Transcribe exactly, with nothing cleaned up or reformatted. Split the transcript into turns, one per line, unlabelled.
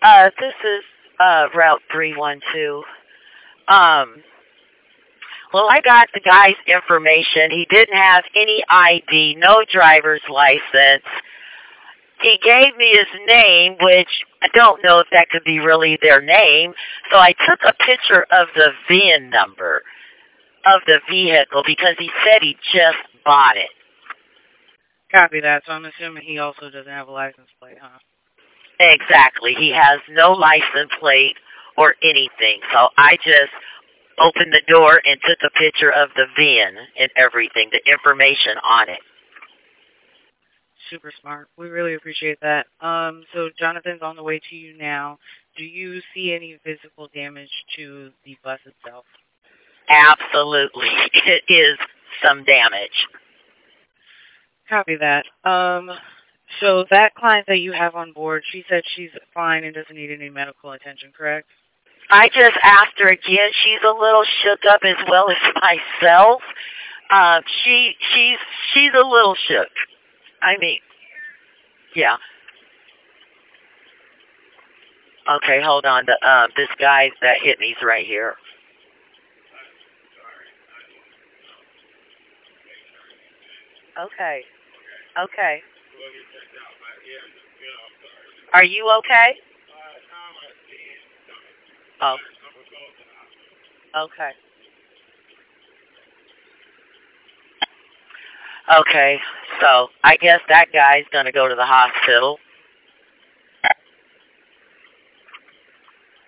Uh, this is uh, Route three one two. Um, well, I got the guy's information. He didn't have any I D, no driver's license. He gave me his name, which I don't know if that could be really their name. So I took a picture of the V I N number of the vehicle because he said he just bought it.
Copy that. So I'm assuming he also doesn't have a license plate, huh?
Exactly. He has no license plate or anything. So I just opened the door and took a picture of the V I N and everything, the information on it.
Super smart. We really appreciate that. Um, so Jonathan's on the way to you now. Do you see any physical damage to the bus itself?
Absolutely. It is some damage.
Copy that. Um, so that client that you have on board, she said she's fine and doesn't need any medical attention, correct?
I just asked her again. She's a little shook up as well as myself. Uh, she she's she's a little shook. I mean, yeah. Okay, hold on. The, uh, this guy that hit me's right here. Okay. Okay. Are you okay? Oh. Okay. Okay, so I guess that guy's going to go to the hospital.